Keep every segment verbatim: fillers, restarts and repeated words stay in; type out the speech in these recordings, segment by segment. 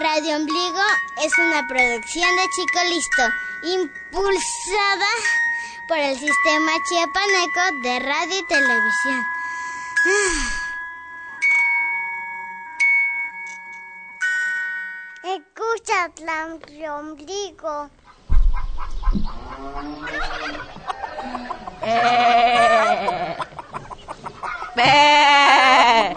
Radio Ombligo es una producción de Chico Listo, impulsada por el Sistema Chiapaneco de Radio y Televisión. Escucha Radio Ombligo. Eh. Eh.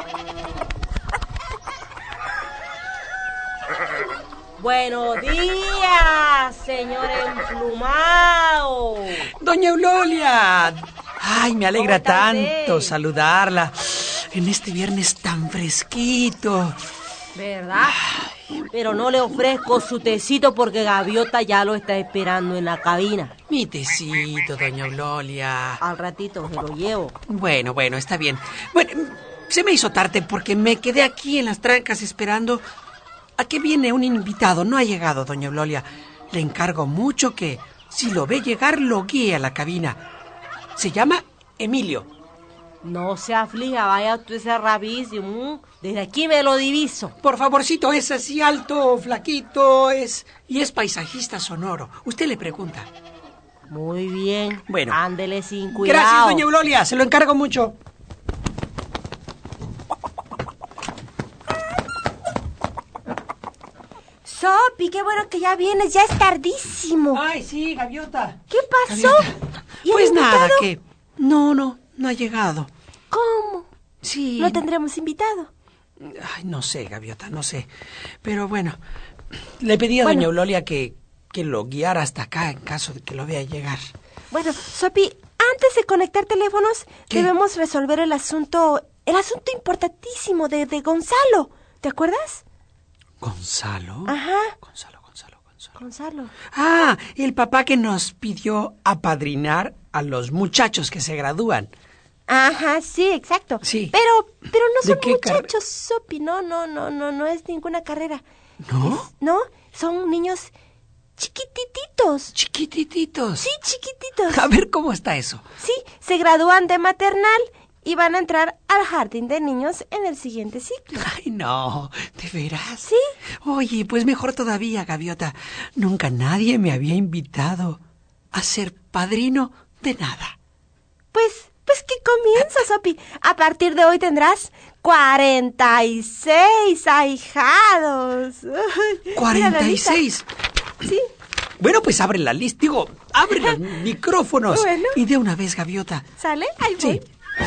Buenos días, señor emplumado. Doña Eulalia. Ay, me alegra tanto usted? saludarla en este viernes tan fresquito. ¿Verdad? Pero no le ofrezco su tecito porque Gaviota ya lo está esperando en la cabina. Mi tecito, doña Eulalia. Al ratito se lo llevo. Bueno, bueno, está bien. Bueno, se me hizo tarde porque me quedé aquí en las trancas esperando a que viene un invitado. No ha llegado, doña Eulalia. Le encargo mucho que, si lo ve llegar, lo guíe a la cabina. Se llama Emilio. No se aflija, vaya usted ser rapidísimo. Desde aquí me lo diviso. Por favorcito, es así alto, flaquito, es y es paisajista sonoro. Usted le pregunta. Muy bien. Bueno. Ándele sin cuidado. Gracias, doña Eulalia, se lo encargo mucho. Sopi, qué bueno que ya vienes, ya es tardísimo. Ay, sí, Gaviota. ¿Qué pasó? Gaviota. ¿Y el Pues nada, invitado? que... No, no, no ha llegado. ¿Cómo? Sí. ¿No tendremos invitado? Ay, no sé, Gaviota, no sé. Pero bueno, le pedí a Bueno. doña Eulalia que, que lo guiara hasta acá en caso de que lo vea llegar. Bueno, Sopi, antes de conectar teléfonos, ¿Qué? debemos resolver el asunto, el asunto importantísimo de, de Gonzalo. ¿Te acuerdas? ¿Gonzalo? Ajá. Gonzalo, Gonzalo, Gonzalo. Gonzalo. Ah, el papá que nos pidió apadrinar a los muchachos que se gradúan. Ajá, sí, exacto. Sí. Pero, pero no ¿De son qué carre- muchachos, Sopi, no, no, no, no, no es ninguna carrera. ¿No? Es- no, son niños chiquitititos. Chiquitititos. Sí, chiquititos. A ver, ¿cómo está eso? Sí, se gradúan de maternal y van a entrar al jardín de niños en el siguiente ciclo. Ay, no, ¿de veras? Sí. Oye, pues mejor todavía, Gaviota. Nunca nadie me había invitado a ser padrino de nada. Pues, pues que comienza, Sopi. A partir de hoy tendrás cuarenta y seis ahijados. Mira la cuarenta y lista. seis. Sí. Bueno, pues abre la lista, digo, abre los micrófonos. Bueno. Y de una vez, Gaviota. ¿Sale? Ahí Sí. voy.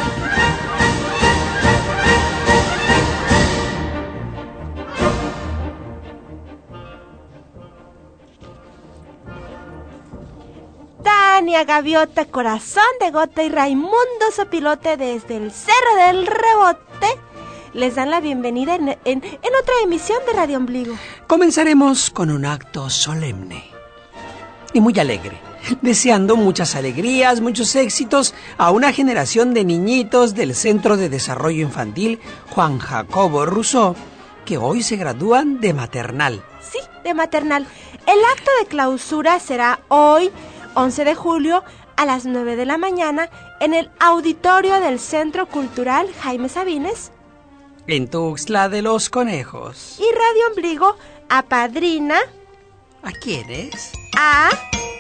Tania, Gaviota, Corazón de Gota y Raimundo Sopilote desde el Cerro del Rebote les dan la bienvenida en, en, en otra emisión de Radio Ombligo. Comenzaremos con un acto solemne y muy alegre, deseando muchas alegrías, muchos éxitos a una generación de niñitos del Centro de Desarrollo Infantil Juan Jacobo Rousseau, que hoy se gradúan de maternal. Sí, de maternal. El acto de clausura será hoy, once de julio, a las nueve de la mañana, en el auditorio del Centro Cultural Jaime Sabines. En Tuxtla de los Conejos. Y Radio Ombligo apadrina ¿A quiénes? a...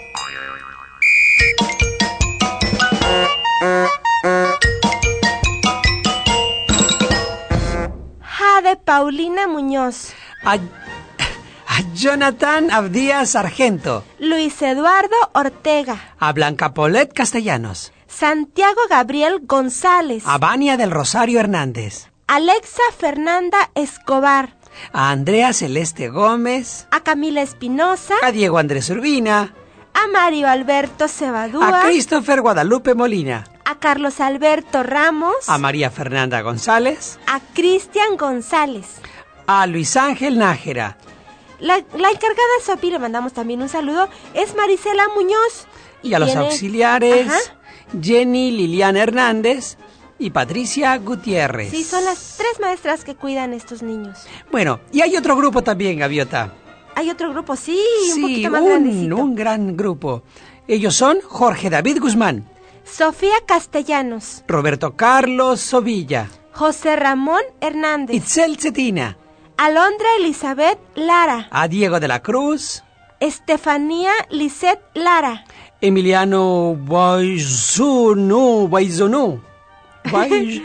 Jade Paulina Muñoz, A, a Jonathan Abdías Sargento. Luis Eduardo Ortega, A Blanca Polet Castellanos. Santiago Gabriel González, A Vania del Rosario Hernández. Alexa Fernanda Escobar, A Andrea Celeste Gómez. a Camila Espinosa, A Diego Andrés Urbina. a Mario Alberto Cebadúa, A Christopher Guadalupe Molina. a Carlos Alberto Ramos, A María Fernanda González. a Cristian González. A Luis Ángel Nájera. La, la encargada, Sopi, le mandamos también un saludo, es Marisela Muñoz. Y a los tiene- auxiliares, Ajá. Jenny Liliana Hernández y Patricia Gutiérrez. Sí, son las tres maestras que cuidan estos niños. Bueno, y hay otro grupo también, Gaviota. Hay otro grupo, sí, un Sí, poquito más un, grandecito. un gran grupo. Ellos son Jorge David Guzmán, Sofía Castellanos, Roberto Carlos Sovilla, José Ramón Hernández, Itzel Cetina, Alondra Elizabeth Lara. A Diego de la Cruz. Estefanía Lisette Lara. Emiliano Baizunu. Baizunu. Baiz-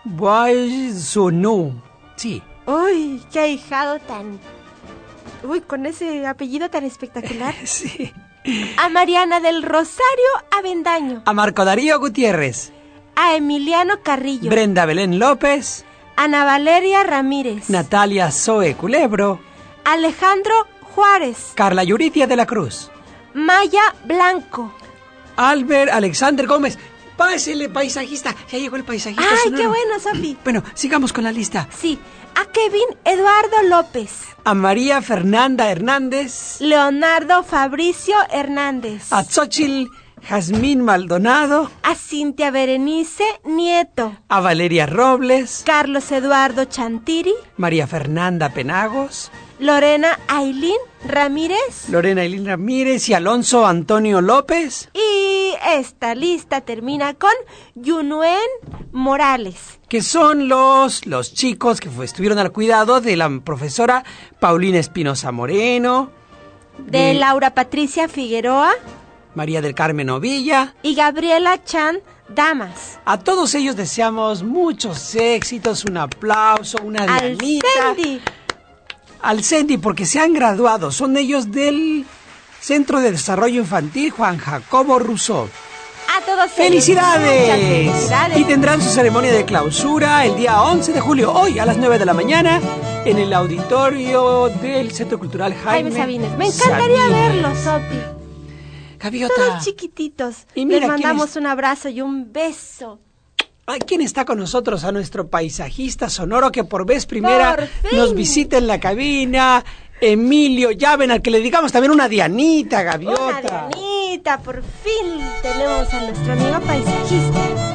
Baizunu. Sí. Uy, qué ahijado tan... Uy, con ese apellido tan espectacular. Sí. A Mariana del Rosario Avendaño. A Marco Darío Gutiérrez. A Emiliano Carrillo. Brenda Belén López. Ana Valeria Ramírez. Natalia Zoe Culebro. Alejandro Juárez. Carla Yuridia de la Cruz. Maya Blanco. Albert Alexander Gómez. Pásele, paisajista. Ya llegó el paisajista. ¡Ay, sonoro. qué bueno, Sofi! Bueno, sigamos con la lista. Sí. A Kevin Eduardo López. A María Fernanda Hernández. Leonardo Fabricio Hernández. A Xochitl Jazmín Maldonado. A Cintia Berenice Nieto. A Valeria Robles. Carlos Eduardo Chantiri. María Fernanda Penagos. Lorena Ailín Ramírez. Lorena Ailín Ramírez y Alonso Antonio López. Y esta lista termina con Yunuen Morales. Que son los, los chicos que fue, estuvieron al cuidado de la profesora Paulina Espinosa Moreno. De, de Laura Patricia Figueroa. María del Carmen Ovilla. Y Gabriela Chan Damas. A todos ellos deseamos muchos éxitos, un aplauso, una Al dianita. Cendi. Al Cendi, porque se han graduado. Son ellos del Centro de Desarrollo Infantil Juan Jacobo Rousseau. A todos ellos. ¡Felicidades! Muchas felicidades. Y tendrán su ceremonia de clausura el día once de julio, hoy a las nueve de la mañana, en el auditorio del Centro Cultural Jaime, Jaime Sabines. Me encantaría Sabines. verlos, Sopi. Gaviota. Todos chiquititos. Y mira, Les mandamos ¿quién es? un abrazo y un beso. Ay, ¿quién está con nosotros? A nuestro paisajista sonoro que por vez primera Por fin. nos visita en la cabina. Emilio Llaven, al que le digamos también una Dianita, Gaviota. Una Dianita, por fin tenemos a nuestro amigo paisajista.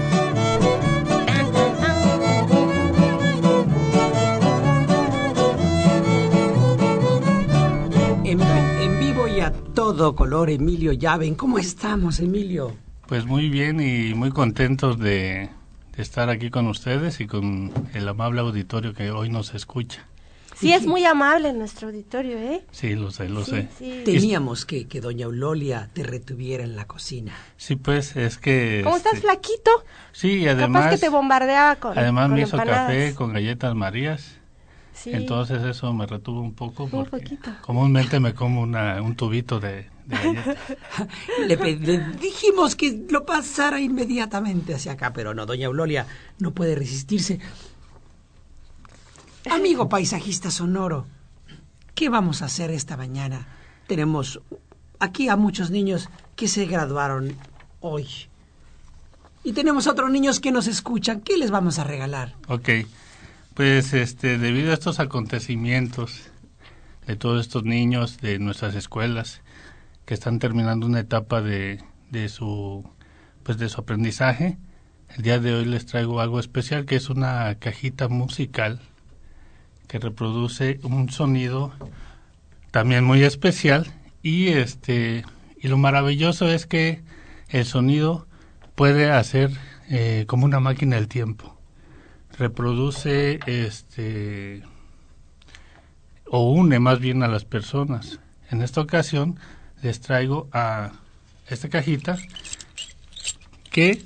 En, en vivo y a todo color, Emilio Llaven. ¿Cómo estamos, Emilio? Pues muy bien y muy contentos de, de estar aquí con ustedes y con el amable auditorio que hoy nos escucha. Sí, es muy amable nuestro auditorio, ¿eh? Sí, lo sé, lo Sí, sé. sí. Teníamos que, que doña Eulolia te retuviera en la cocina. Sí, pues es que... ¿Cómo este, estás, flaquito? Sí, y Capaz además... que te bombardeaba con Además con me hizo empanadas. café con galletas Marías. Sí. Entonces eso me retuvo un poco Un porque poquito. comúnmente me como una, un tubito de, de galletas. Le, pe- le dijimos que lo pasara inmediatamente hacia acá, pero no, doña Eulolia no puede resistirse. Amigo paisajista sonoro, ¿qué vamos a hacer esta mañana? Tenemos aquí a muchos niños que se graduaron hoy. Y tenemos otros niños que nos escuchan. ¿Qué les vamos a regalar? Ok, pues este, debido a estos acontecimientos de todos estos niños de nuestras escuelas que están terminando una etapa de, de su pues de su aprendizaje, el día de hoy les traigo algo especial que es una cajita musical que reproduce un sonido también muy especial y este y lo maravilloso es que el sonido puede hacer eh, como una máquina del tiempo. Reproduce este o une más bien a las personas. En esta ocasión les traigo a esta cajita que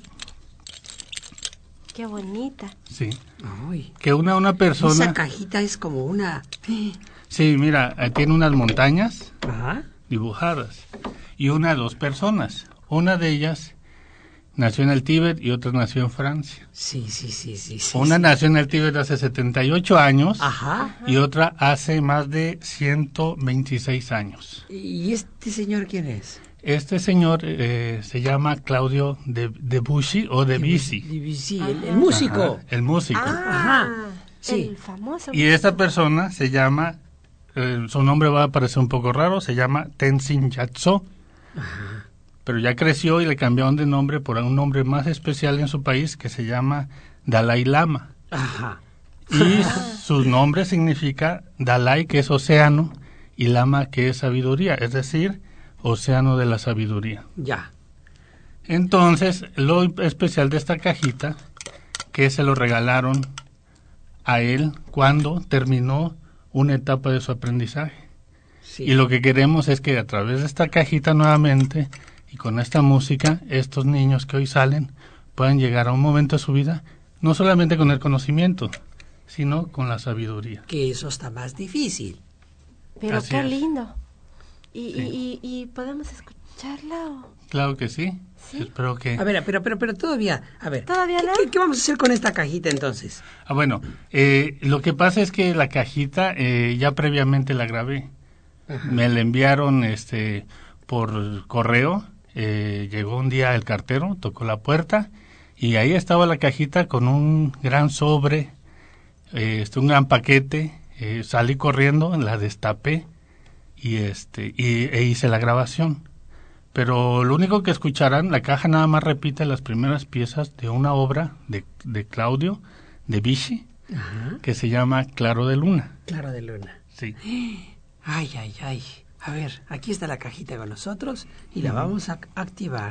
Qué bonita. sí, Uy, que une a una persona. esa cajita es como una... Sí, mira, eh, tiene unas montañas Ajá. dibujadas y una a dos personas. Una de ellas nació en el Tíbet y otra nació en Francia. Sí, sí, sí, sí. sí Una sí. nació en el Tíbet hace setenta y ocho años Ajá. y otra hace más de ciento veintiséis años. ¿Y este señor quién es? Este señor eh, se llama Claudio de Debussy o Debussy. Debussy, el, el músico. Ajá, el músico. Ah, Ajá, sí. el famoso. Y esta persona se llama, eh, su nombre va a parecer un poco raro, se llama Tenzin Gyatso. Pero ya creció y le cambiaron de nombre por un nombre más especial en su país que se llama Dalai Lama. Ajá. Y su nombre significa Dalai, que es océano, y Lama, que es sabiduría, es decir, océano de la sabiduría. Ya. Entonces, lo especial de esta cajita, que se lo regalaron a él cuando terminó una etapa de su aprendizaje. Sí. Y lo que queremos es que a través de esta cajita nuevamente y con esta música, estos niños que hoy salen puedan llegar a un momento de su vida, no solamente con el conocimiento, sino con la sabiduría. Que eso está más difícil. Pero Así qué es. lindo. ¿Y, Sí. y, y, y podemos escucharla o...? Claro que sí. ¿Sí? Espero que... A ver, pero, pero, pero todavía, a ver. ¿Todavía ¿qué, no? qué, qué vamos a hacer con esta cajita entonces? Ah, bueno, eh, lo que pasa es que la cajita eh, ya previamente la grabé. Ajá. Me la enviaron este por correo. Eh, llegó un día el cartero, tocó la puerta y ahí estaba la cajita con un gran sobre, eh, este, un gran paquete. Eh, salí corriendo, la destapé y este y, e hice la grabación. Pero lo único que escucharán, la caja nada más repite las primeras piezas de una obra de, de Claudio Debussy, Ajá. que se llama Claro de Luna. Claro de Luna. Sí. Ay, ay, ay. A ver, aquí está la cajita con nosotros y la vamos a activar.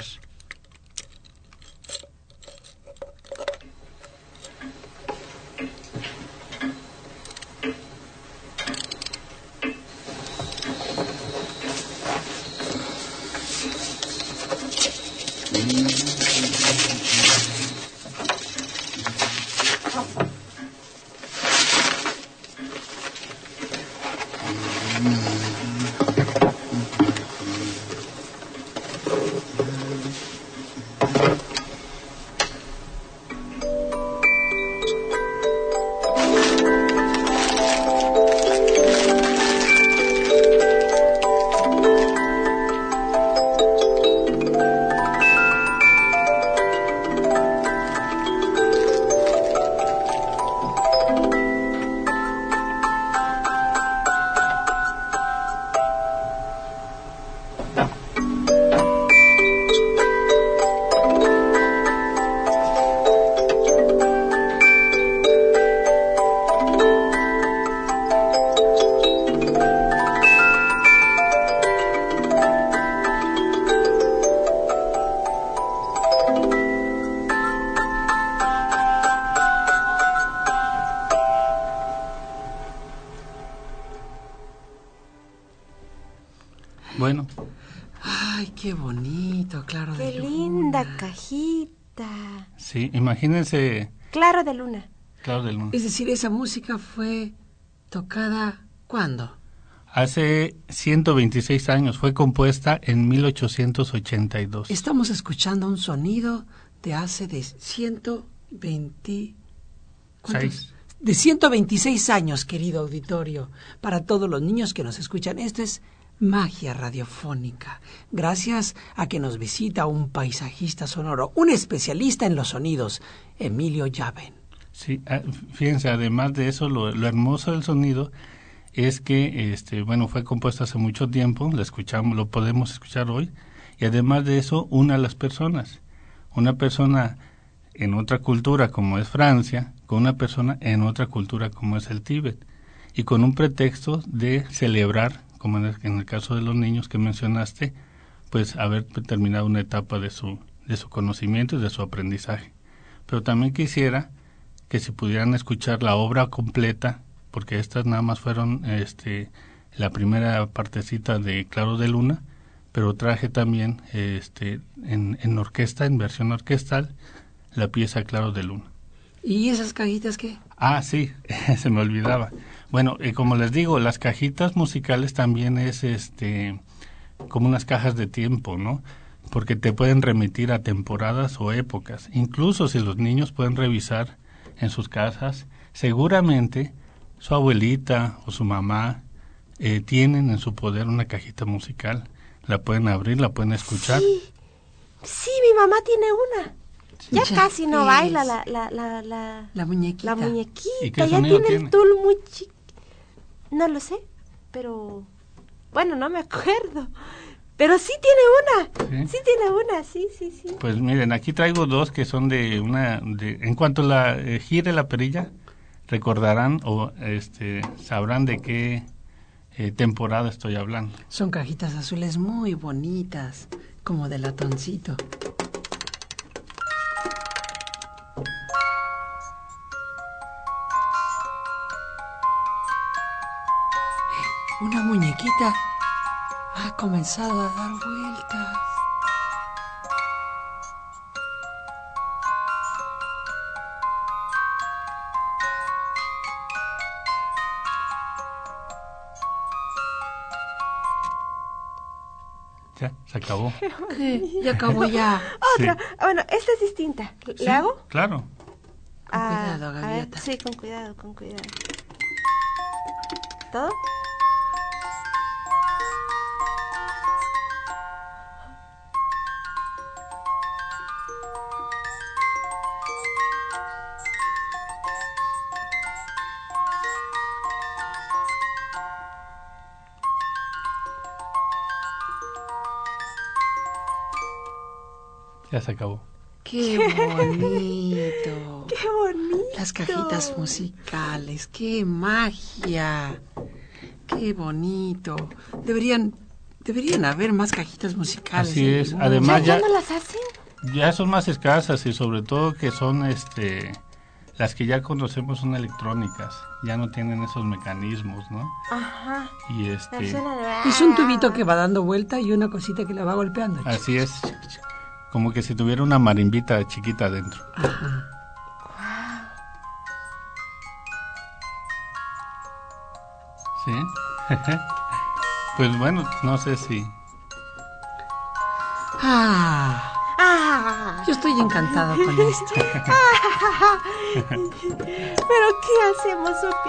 Bueno, Ay, qué bonito, claro Qué de Luna. linda cajita. sí, imagínense Claro de Luna. Claro de Luna. Es decir, esa música fue tocada ¿cuándo? Hace ciento veintiséis años, fue compuesta en mil ochocientos ochenta y dos. Estamos escuchando un sonido de hace de ciento veinte... ¿cuántos? Seis. De ciento veintiséis años, querido auditorio. Para todos los niños que nos escuchan, esto es magia radiofónica. Gracias a que nos visita un paisajista sonoro, un especialista en los sonidos, Emilio Llaven. Sí, ah, fíjense, además de eso, lo, lo hermoso del sonido es que, este, bueno, fue compuesto hace mucho tiempo, lo escuchamos, lo podemos escuchar hoy, y además de eso, une a las personas. Una persona en otra cultura como es Francia, con una persona en otra cultura como es el Tíbet, y con un pretexto de celebrar, como en el, en el caso de los niños que mencionaste, pues haber terminado una etapa de su, de su conocimiento y de su aprendizaje. Pero también quisiera que si pudieran escuchar la obra completa, porque estas nada más fueron este la primera partecita de Claro de Luna, pero traje también este en, en orquesta, en versión orquestal, la pieza Claro de Luna. ¿Y esas cajitas qué? Ah, sí, se me olvidaba. Bueno, eh, como les digo, las cajitas musicales también es este como unas cajas de tiempo, ¿no? Porque te pueden remitir a temporadas o épocas. Incluso si los niños pueden revisar en sus casas, seguramente su abuelita o su mamá eh, tienen en su poder una cajita musical. La pueden abrir, la pueden escuchar. Sí, sí, mi mamá tiene una. Ya Ya casi no ves. baila la, la, la, la, La muñequita. la ¿Y muñequita. qué Ya sonido tiene, tiene? el tul muy chico. No lo sé, pero... Bueno, no me acuerdo. Pero sí tiene una. ¿Sí? Sí tiene una, sí, sí, sí. Pues miren, aquí traigo dos que son de una... De, en cuanto la eh, gire la perilla, recordarán o este sabrán de qué eh, temporada estoy hablando. Son cajitas azules muy bonitas, como de latoncito. Una muñequita ha comenzado a dar vueltas. Ya, se acabó. ¿Qué? Ya acabó ya. Otra. Sí. Bueno, esta es distinta. ¿Le Sí, hago? Claro. Con Ah, cuidado, a ver, Gaviota. sí, con cuidado, con cuidado. ¿Todo? Ya se acabó. ¡Qué bonito! ¡Qué bonito! Las cajitas musicales, qué magia. Qué bonito. Deberían deberían haber más cajitas musicales. Así en el es. mundo. Además ¿Ya, ya, ya no las hacen? ya son más escasas y sobre todo que son este las que ya conocemos son electrónicas. Ya no tienen esos mecanismos, ¿no? Ajá. Y La este suena de- Es un tubito que va dando vuelta y una cosita que la va golpeando. así es. Como que si tuviera una marimbita chiquita adentro. Ajá. ¿Sí? Pues bueno, no sé si... Ah, ¡Ah! yo estoy encantado con esto. ¿Pero qué hacemos, Sopi?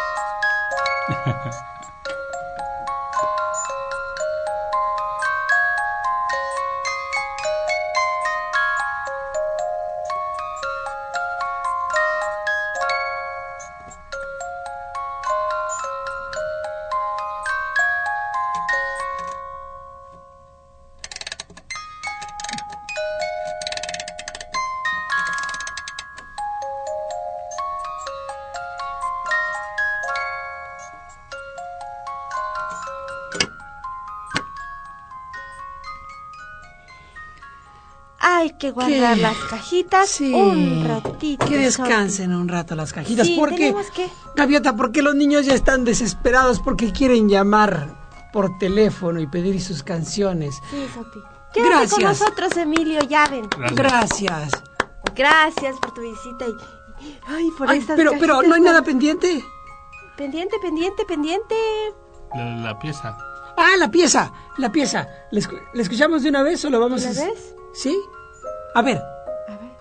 Hay que guardar ¿Qué? las cajitas Sí. un ratito. Que descansen un rato las cajitas. Sí, porque, tenemos que- Gaviota, porque los niños ya están desesperados porque quieren llamar por teléfono y pedir sus canciones. Sí, Sopi. Quédate Gracias. con nosotros, Emilio, ya ven. Gracias. Gracias. Gracias por tu visita y... y- Ay, por Ay, estas pero, pero, cajitas ¿no hay tan- nada pendiente? Pendiente, pendiente, pendiente. La, la pieza. Ah, la pieza, la pieza. ¿La, escu- la escuchamos de una vez o lo vamos ¿La a...? ves? ¿Sí? A ver. A ver.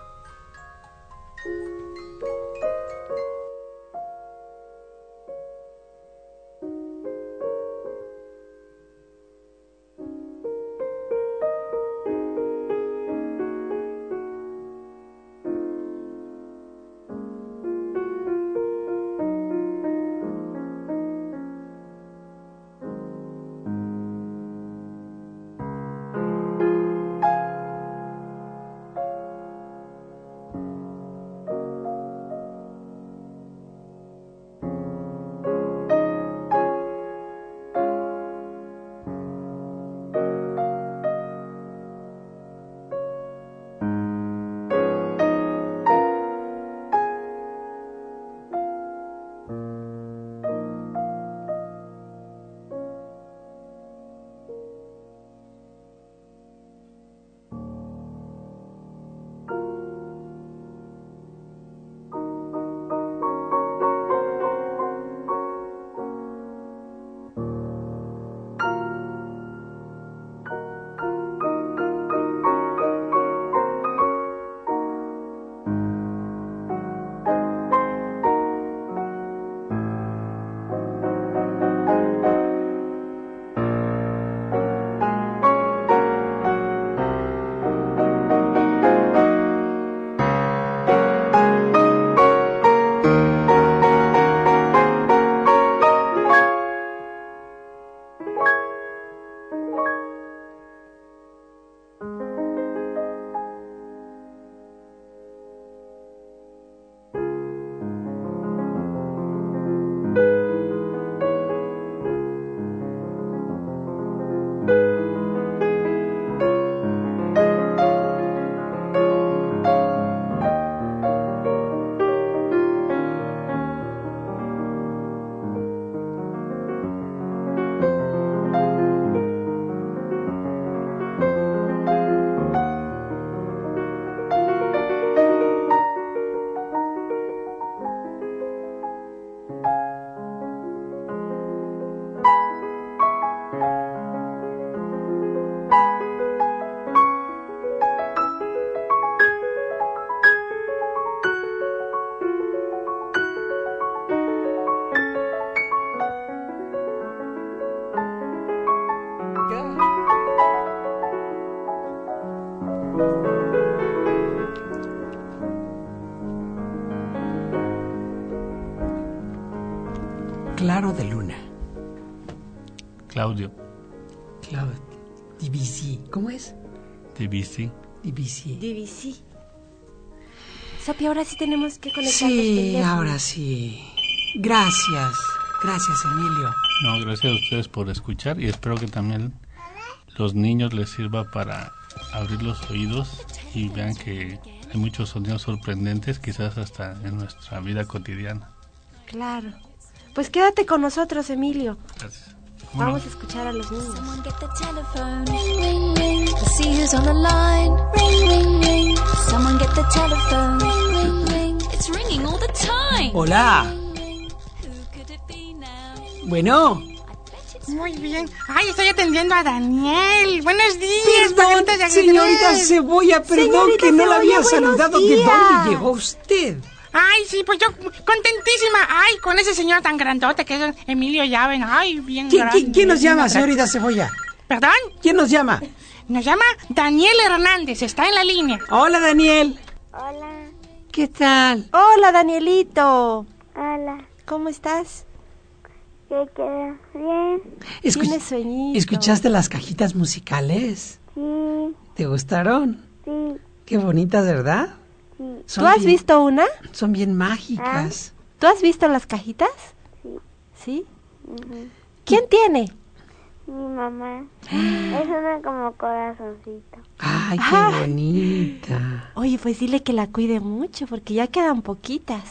de luna? Claudio. Claudio. D B C. ¿Cómo es? D B C. D B C. D B C. Sopi, ahora sí tenemos que conectar Sí, los teléfonos. ahora sí. Gracias. Gracias, Emilio. No, gracias a ustedes por escuchar y espero que también los niños les sirva para abrir los oídos y vean que hay muchos sonidos sorprendentes, quizás hasta en nuestra vida cotidiana. Claro. Pues quédate con nosotros, Emilio. Gracias. Vamos a escuchar a los niños. Someone get the telephone. Ring, ring, ring. Let's see who's on the line. Ring, ring, ring. Someone get the telephone. Ring, ring, ring. It's ringing all the time. Hola. Who could it be now? Bueno. Muy bien. Ay, estoy atendiendo a Daniel. Buenos días, Perdón, pajaritos de ajedrez. señorita Cebolla, perdón Señorita que no la había Cebolla, buenos saludado. ¿De días. dónde llegó usted? Ay, sí, pues yo contentísima. Ay, con ese señor tan grandote que es Emilio Llaven. Ay, bien ¿Qui- grande. qui- ¿Quién nos llama, bien señorita Cebolla? ¿Perdón? ¿Quién nos llama? Nos llama Daniel Hernández. Está en la línea. Hola, Daniel. Hola, ¿Qué tal? Hola, Danielito. hola. ¿Cómo estás? ¿Qué queda? Bien. Escu- Tienes sueñito. ¿Escuchaste las cajitas musicales? Sí, ¿Te gustaron? sí, Qué bonitas, ¿verdad? sí. Son ¿Tú has bien- visto una? Son bien mágicas. ¿Tú has visto las cajitas? Sí. ¿Sí? ¿Quién tiene? Mi mamá. Es una como corazoncito. Ay, qué Ah. bonita. Oye, pues dile que la cuide mucho porque ya quedan poquitas.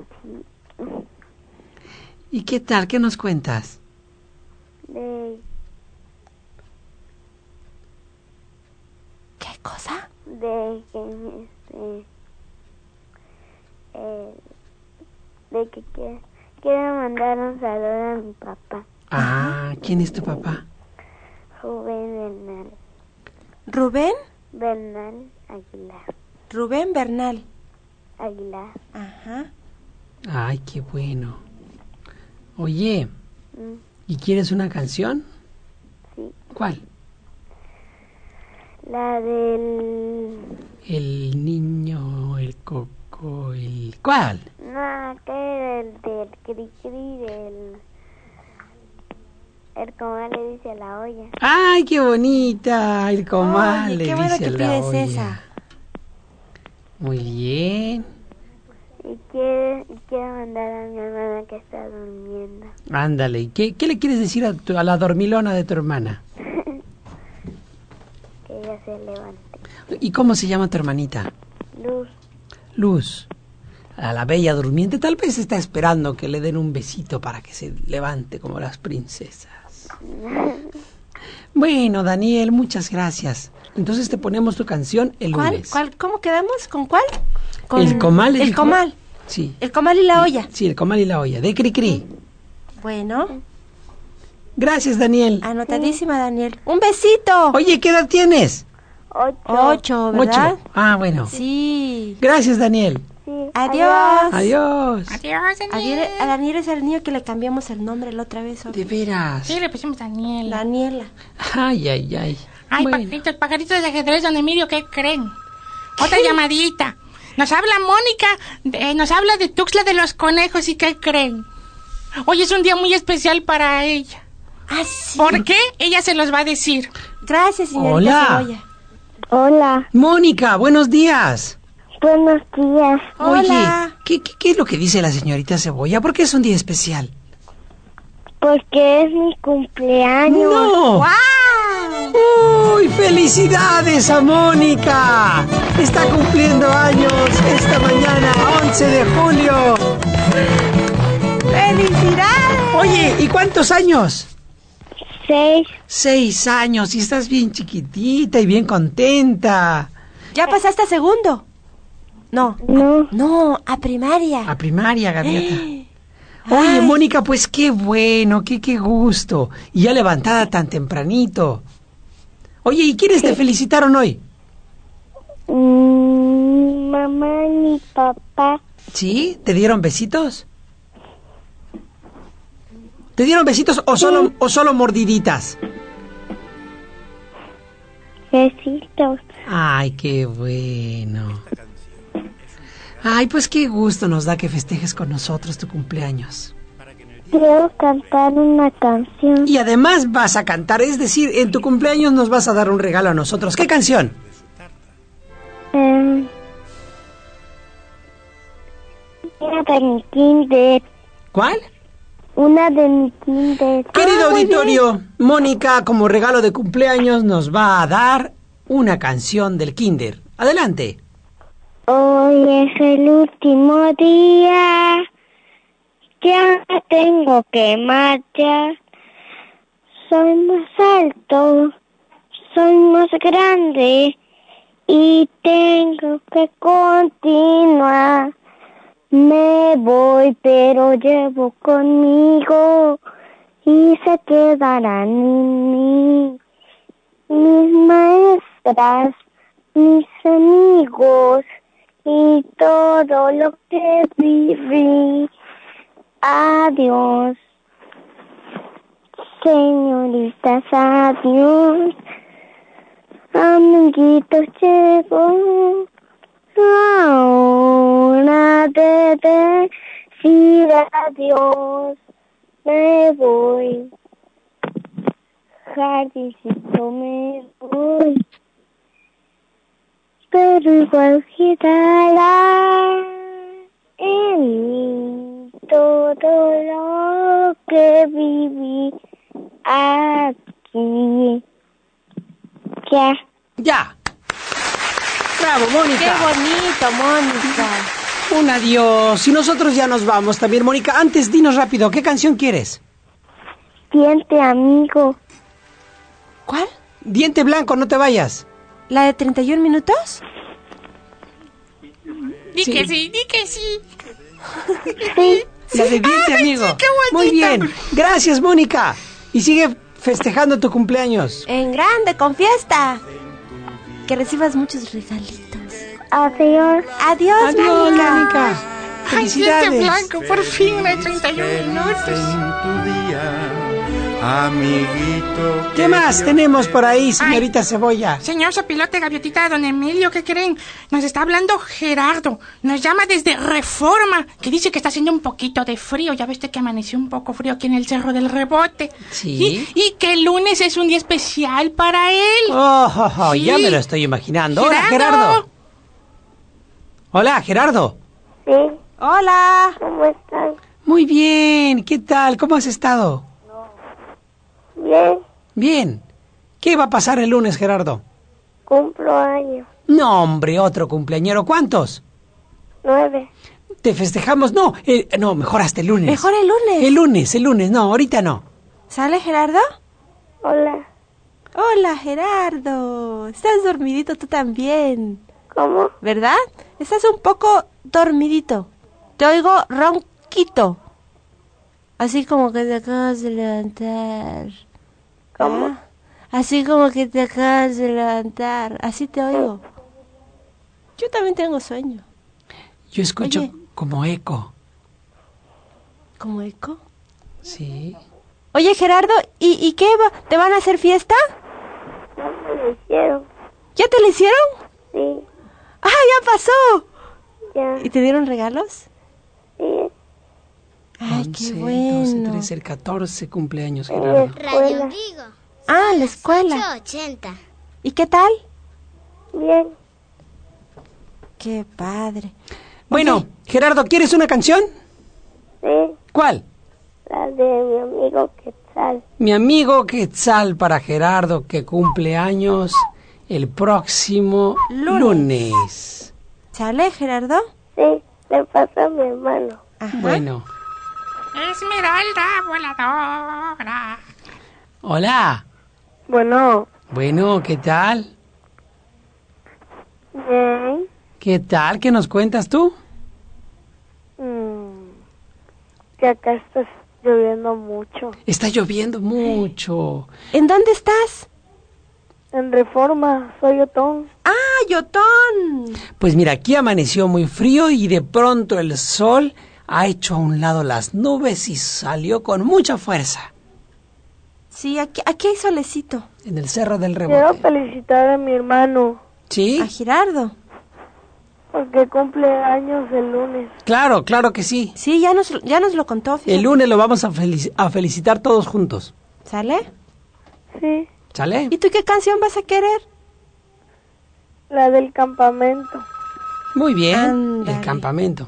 ¿Y qué tal? ¿Qué nos cuentas? De, ¿Qué cosa? de que, este, eh, de que quiero, quiero mandar un saludo a mi papá, Ah, ¿quién es tu papá? Rubén Bernal. ¿Rubén? Bernal Aguilar. Rubén Bernal. Aguilar. Ajá. Ay, qué bueno. Oye, Mm, ¿y quieres una canción? sí. ¿Cuál? La del... El niño, el coco, el... ¿Cuál? No, que del, del cri cri, del... El comal le dice a la olla. ¡Ay, qué bonita! El comal Oye, le qué bueno dice que a la pides olla. esa. Muy bien. Y quiero, y quiero mandar a mi hermana que está durmiendo. Ándale. ¿Y ¿Qué, qué le quieres decir a, tu- a la dormilona de tu hermana? Que ella se levante. ¿Y cómo se llama tu hermanita? Luz. Luz. A la bella durmiente tal vez está esperando que le den un besito para que se levante como las princesas. Bueno, Daniel, muchas gracias. Entonces te ponemos tu canción el ¿Cuál? lunes. ¿Cuál? ¿Cómo quedamos? ¿Con cuál? Con El comal. El dijo. comal. Sí. El comal y la olla. Sí, el comal y la olla. De Cri Cri. Bueno, Gracias, Daniel. anotadísima, Daniel. ¡Un besito! Oye, ¿qué edad tienes? Ocho. Ocho, ¿verdad? Ocho. Ah, bueno. Sí. Gracias, Daniel. Sí. Adiós. Adiós. Adiós, Daniel. Daniel, a Daniel es el niño que le cambiamos el nombre la otra vez. De veras. Sí, le pusimos Daniel. Daniela. Ay, ay, ay. Ay, Bueno. pajaritos, pajaritos de ajedrez, don Emilio, ¿qué creen? Otra llamadita. Nos habla Mónica, eh, nos habla de Tuxtla de los Conejos, ¿y qué creen? Hoy es un día muy especial para ella. Ah, sí. ¿Por qué? Ella se los va a decir. Gracias, señorita Hola. Cebolla. Hola. Mónica, buenos días. Buenos días. Hola. Oye, ¿qué, qué, qué es lo que dice la señorita Cebolla? ¿Por qué es un día especial? Porque es mi cumpleaños. ¡No! ¡Wow! ¡Uy, felicidades a Mónica! Está cumpliendo años esta mañana, once de julio. ¡Felicidades! Oye, ¿y cuántos años? Seis. Seis años, y estás bien chiquitita y bien contenta. ¿Ya pasaste a segundo? No. No. No, a primaria. A primaria, Gaviota. Oye, Ay. Mónica, pues qué bueno, qué, qué gusto. Y ya levantada tan tempranito. Oye, ¿y quiénes te felicitaron hoy? Mi mamá y mi papá. ¿Sí? ¿Te dieron besitos? ¿Te dieron besitos o solo, o solo mordiditas? Besitos. Ay, qué bueno. Ay, pues qué gusto nos da que festejes con nosotros tu cumpleaños. Quiero cantar una canción. Y además vas a cantar, es decir, en tu cumpleaños nos vas a dar un regalo a nosotros. ¿Qué canción? Eh, una de mi kinder. ¿Cuál? Una de mi kinder. Querido Ah, muy auditorio, Mónica, como regalo de cumpleaños, nos va a dar una canción del kinder. Adelante. Hoy es el último día, ya tengo que marchar. Soy más alto, soy más grande y tengo que continuar. Me voy, pero llevo conmigo y se quedarán en mí mis maestras, mis amigos y todo lo que viví. Adiós, señoritas, adiós. Amiguitos, llego la hora de decir adiós. Me voy, jardincito, me voy. Pero igual quedará en mí todo lo que viví aquí. Ya. Ya. Bravo, Mónica. Qué bonito, Mónica. Un adiós. Y nosotros ya nos vamos también, Mónica. Antes, dinos rápido, ¿qué canción quieres? Diente amigo. ¿Cuál? Diente blanco, no te vayas. ¿La de treinta y un minutos? Di Sí. que sí, di que sí. Sí. La de diente amigo. sí, qué bonita. Muy bien. Gracias, Mónica. Y sigue festejando tu cumpleaños. En grande, con fiesta. Que recibas muchos regalitos. Adiós. Adiós, Adiós, Mónica. Mónica. Ay, diente Felicidades. blanco, por fin, una de treinta y un minutos. En tu día, amiguito. ¿Qué más tenemos por ahí, señorita Cebolla? Señor Sopilote, Gaviotita, don Emilio, ¿qué creen? Nos está hablando Gerardo. Nos llama desde Reforma, que dice que está haciendo un poquito de frío. Ya viste que amaneció un poco frío aquí en el Cerro del Rebote. Sí. Y, y que el lunes es un día especial para él. Oh, oh, oh, Sí. ya me lo estoy imaginando. Hola, Gerardo. Gerardo. Hola, Gerardo. Sí. Hola. ¿Cómo están? Muy bien. ¿Qué tal? ¿Cómo has estado? Bien. Bien. ¿Qué va a pasar el lunes, Gerardo? Cumplo años. No, hombre, otro cumpleañero. ¿Cuántos? Nueve. ¿Te festejamos? No, eh, no, mejor hasta el lunes. Mejor el lunes. El lunes, el lunes. No, ahorita no. ¿Sale, Gerardo? Hola. Hola, Gerardo. Estás dormidito tú también, ¿Cómo? ¿verdad? Estás un poco dormidito. Te oigo ronquito. Así como que te acabas de levantar. ¿Cómo? Ah, así como que te acabas de levantar. Así te oigo. Yo también tengo sueño. Yo escucho Oye. como eco. ¿Como eco? Sí. Oye, Gerardo, ¿y, y qué? va- ¿Te van a hacer fiesta? No me lo hicieron. ¿Ya te lo hicieron? Sí. ¡Ah, ya pasó! Ya. ¿Y te dieron regalos? Sí. Ay, once, qué doce, bueno. trece, el catorce cumpleaños, En la Gerardo. escuela. Radio Vigo. Ah, en la escuela. ocho ochenta. ¿Y qué tal? Bien. Qué padre. Bueno, Oye. Gerardo, ¿quieres una canción? Sí. ¿Cuál? La de mi amigo Quetzal. Mi amigo Quetzal para Gerardo, que cumple años el próximo Lunes. lunes. ¿Sale, Gerardo? Sí. Le pasa a mi hermano. Ajá. Bueno, Esmeralda voladora. hola. Bueno. Bueno, ¿qué tal? Bien. ¿Qué tal? ¿Qué nos cuentas tú? Mm, que acá está lloviendo mucho. Está lloviendo mucho. ¿En dónde estás? En Reforma, soy Otón. ¡Ah, Yotón! Pues mira, aquí amaneció muy frío y de pronto el sol ha hecho a un lado las nubes y salió con mucha fuerza Sí, aquí, aquí hay solecito. en el Cerro del Quiero Rebote. felicitar a mi hermano. ¿Sí? A Gerardo. porque cumple años el lunes. Claro, claro que sí. Sí, ya nos, ya nos lo contó. Fíjate. El lunes lo vamos a, felici- a felicitar todos juntos. ¿Sale? Sí, ¿Sale? ¿Y tú qué canción vas a querer? la del campamento. Muy bien. Ándale. El campamento.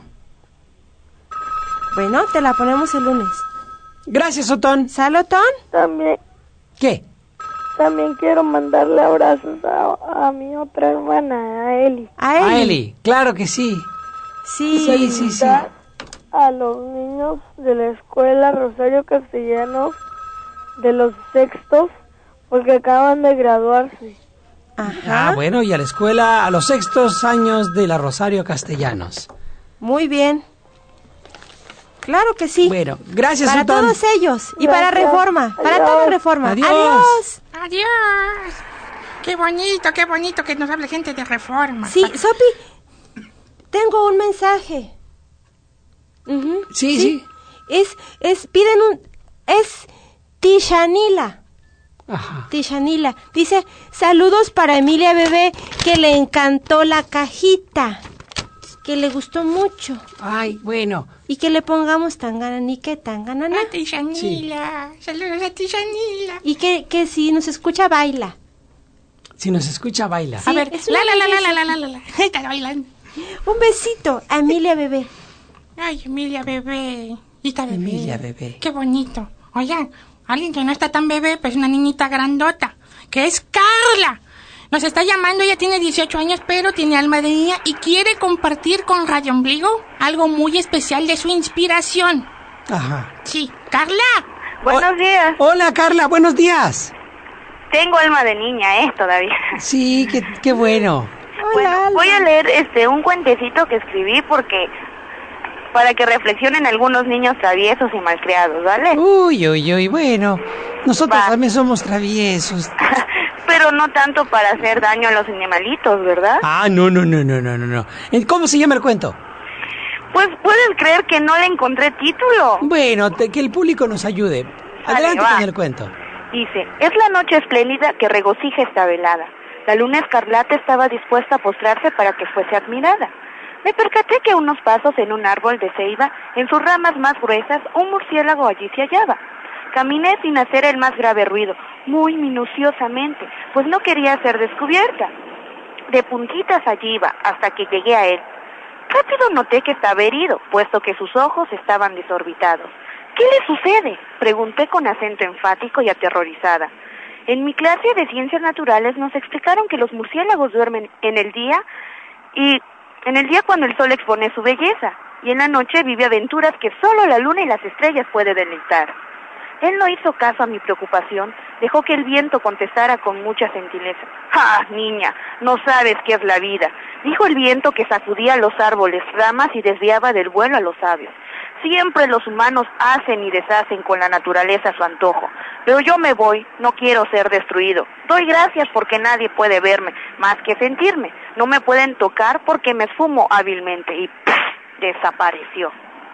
Bueno, te la ponemos el lunes. Gracias, Otón. ¿Sale, Otón? También, ¿Qué? también quiero mandarle abrazos a, a mi otra hermana, a Eli. A Eli. A Eli. Claro que sí. Sí. Sí, sí, sí. A los niños de la escuela Rosario Castellanos de los sextos, porque acaban de graduarse. Ajá. Ah, bueno, y a la escuela, a los sextos años de la Rosario Castellanos. Muy bien. Claro que sí. Bueno, gracias, Para Otón. todos ellos. Y para Gracias. Reforma. Para Adiós. toda Reforma. Adiós. Adiós. Adiós. Qué bonito, qué bonito que nos hable gente de Reforma. Sí, Sopi, tengo un mensaje. Ujú, Sí, sí. Es, es, piden un, es Tishanila. Ajá. Tishanila. Dice, saludos para Emilia Bebé, que le encantó la cajita. Que le gustó mucho. Ay, bueno. Y que le pongamos tangananique, tanganana. A ti, Shanila. Saludos a ti, Shanila. Y que, que si nos escucha, baila. Si nos escucha, baila. A ver, es la una la la la belleza. la la la la. Está bailando. Un besito a Emilia Bebé. Ay, Emilia bebé. Y está bebé. Emilia bebé. Qué bonito. Oigan, alguien que no está tan bebé, pues una niñita grandota, que es Carla. Nos está llamando, ella tiene dieciocho años, pero tiene alma de niña y quiere compartir con Radio Ombligo algo muy especial de su inspiración. Ajá. Sí, Carla. Buenos días. Hola, Carla, buenos días. Tengo alma de niña, ¿eh? Todavía. Sí, qué, qué bueno. Bueno, Alma. voy a leer este un cuentecito que escribí porque para que reflexionen algunos niños traviesos y malcriados, ¿vale? Uy, uy, uy, bueno. Nosotros Va. también somos traviesos. Pero no tanto para hacer daño a los animalitos, ¿verdad? Ah, no, no, no, no, no, no, no. ¿Cómo se llama el cuento? Pues puedes creer que no le encontré título. Bueno, te- que el público nos ayude. Adelante va. con el cuento. Dice, es la noche espléndida que regocija esta velada. La luna escarlata estaba dispuesta a postrarse para que fuese admirada. Me percaté que a unos pasos en un árbol de ceiba, en sus ramas más gruesas, un murciélago allí se hallaba. Caminé sin hacer el más grave ruido, muy minuciosamente, pues no quería ser descubierta. De puntitas allí iba, hasta que llegué a él. Rápido noté que estaba herido, puesto que sus ojos estaban desorbitados. ¿Qué le sucede?, pregunté con acento enfático y aterrorizada. En mi clase de ciencias naturales nos explicaron que los murciélagos duermen en el día y en el día cuando el sol expone su belleza, y en la noche vive aventuras que solo la luna y las estrellas pueden deleitar. Él no hizo caso a mi preocupación, dejó que el viento contestara con mucha gentileza. ¡Ah, niña! No sabes qué es la vida, dijo el viento que sacudía los árboles, ramas y desviaba del vuelo a los sabios. Siempre los humanos hacen y deshacen con la naturaleza a su antojo, pero yo me voy, no quiero ser destruido. Doy gracias porque nadie puede verme, más que sentirme. No me pueden tocar porque me esfumo hábilmente y ¡puf! Desapareció.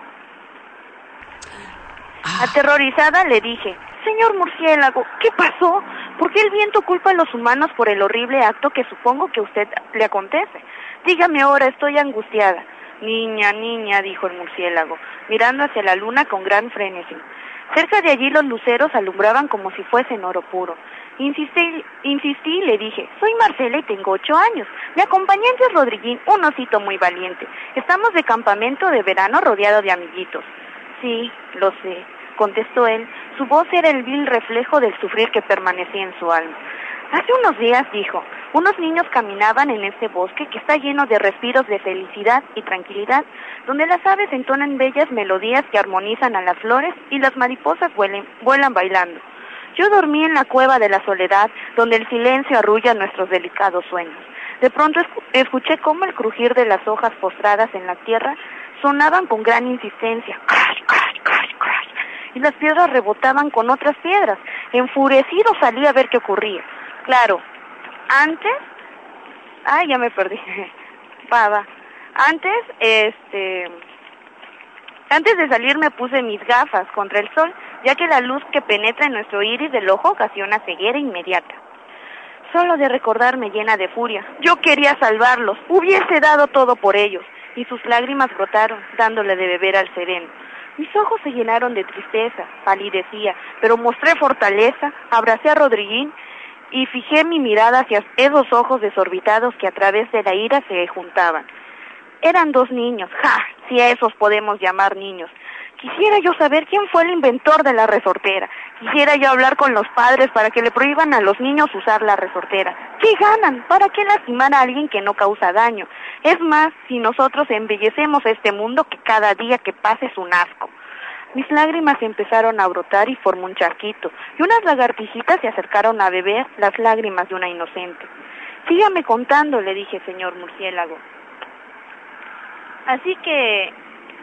Aterrorizada le dije, señor murciélago, ¿qué pasó? ¿Por qué el viento culpa a los humanos por el horrible acto que supongo que a usted le acontece? Dígame ahora, estoy angustiada. Niña, niña, dijo el murciélago, mirando hacia la luna con gran frenesí. Cerca de allí los luceros alumbraban como si fuesen oro puro. Insistí, insistí y le dije, soy Marcela y tengo ocho años. Mi acompañante es Rodriguín, un osito muy valiente. Estamos de campamento de verano rodeado de amiguitos. Sí, lo sé, contestó él. Su voz era el vil reflejo del sufrir que permanecía en su alma. Hace unos días, dijo, unos niños caminaban en este bosque que está lleno de respiros de felicidad y tranquilidad, donde las aves entonan bellas melodías que armonizan a las flores y las mariposas vuelen, vuelan bailando. Yo dormí en la cueva de la soledad, donde el silencio arrulla nuestros delicados sueños. De pronto escuché cómo el crujir de las hojas postradas en la tierra sonaban con gran insistencia, crash, crash, crash, crash, y las piedras rebotaban con otras piedras. Enfurecido salí a ver qué ocurría. Claro, antes, ay, ya me perdí, va, va. Antes, este, antes de salir me puse mis gafas contra el sol, ya que la luz que penetra en nuestro iris del ojo ocasiona ceguera inmediata. Solo de recordar me llena de furia. Yo quería salvarlos, hubiese dado todo por ellos. Y sus lágrimas brotaron, dándole de beber al sereno. Mis ojos se llenaron de tristeza, palidecía, pero mostré fortaleza, abracé a Rodriguín y fijé mi mirada hacia esos ojos desorbitados que a través de la ira se juntaban. Eran dos niños, ¡ja! Si a esos podemos llamar niños. Quisiera yo saber quién fue el inventor de la resortera. Quisiera yo hablar con los padres para que le prohíban a los niños usar la resortera. ¿Qué ganan? ¿Para qué lastimar a alguien que no causa daño? Es más, si nosotros embellecemos este mundo, que cada día que pase es un asco. Mis lágrimas empezaron a brotar y formó un charquito, y unas lagartijitas se acercaron a beber las lágrimas de una inocente. Sígame contando, le dije, señor murciélago. Así que...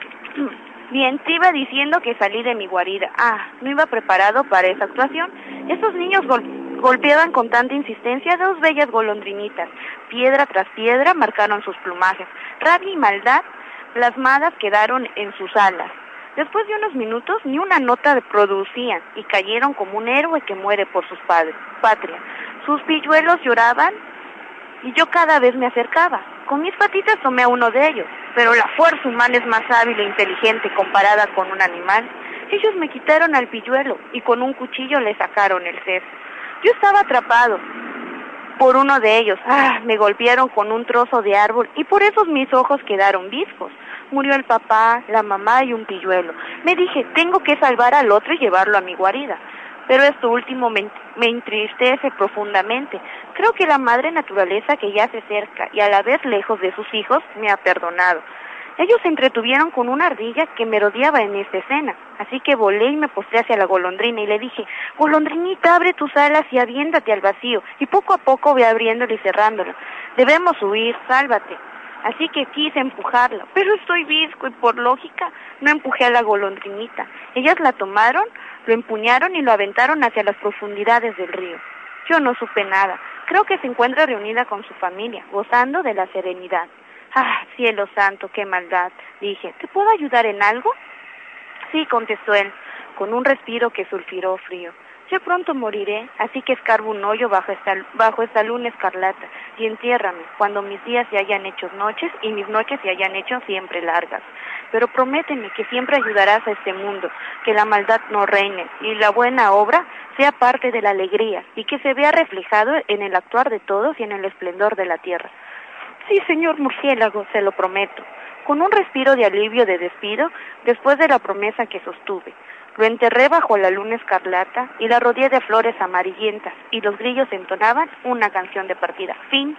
Bien, te iba diciendo que salí de mi guarida. Ah, no iba preparado para esa actuación. Esos niños gol golpeaban con tanta insistencia dos bellas golondrinitas. Piedra tras piedra marcaron sus plumajes. Rabia y maldad plasmadas quedaron en sus alas. Después de unos minutos, ni una nota producían y cayeron como un héroe que muere por sus padres, patria. Sus pilluelos lloraban y yo cada vez me acercaba. Con mis patitas tomé a uno de ellos, pero la fuerza humana es más hábil e inteligente comparada con un animal. Ellos me quitaron al pilluelo y con un cuchillo le sacaron el cesto. Yo estaba atrapado por uno de ellos. Ah, me golpearon con un trozo de árbol y por eso mis ojos quedaron viscos. Murió el papá, la mamá y un pilluelo. Me dije, tengo que salvar al otro y llevarlo a mi guarida. Pero esto último me, me entristece profundamente. Creo que la madre naturaleza que ya se cerca y a la vez lejos de sus hijos me ha perdonado. Ellos se entretuvieron con una ardilla que me rodeaba en esta escena, así que volé y me postré hacia la golondrina y le dije, golondrinita, abre tus alas y aviéntate al vacío, y poco a poco ve abriéndolo y cerrándolo. Debemos huir, sálvate. Así que quise empujarla, pero estoy visco y por lógica no empujé a la golondrinita. Ellas la tomaron, lo empuñaron y lo aventaron hacia las profundidades del río. Yo no supe nada. Creo que se encuentra reunida con su familia, gozando de la serenidad. Ah, cielo santo, qué maldad, dije. ¿Te puedo ayudar en algo? Sí, contestó él, con un respiro que sulfuró frío. Yo pronto moriré, así que escarbo un hoyo bajo esta, bajo esta luna escarlata y entiérrame cuando mis días se hayan hecho noches y mis noches se hayan hecho siempre largas. Pero prométeme que siempre ayudarás a este mundo, que la maldad no reine y la buena obra sea parte de la alegría y que se vea reflejado en el actuar de todos y en el esplendor de la tierra. Sí, señor murciélago, se lo prometo. Con un respiro de alivio de despido, después de la promesa que sostuve, lo enterré bajo la luna escarlata y la rodeé de flores amarillentas y los grillos entonaban una canción de partida. Fin.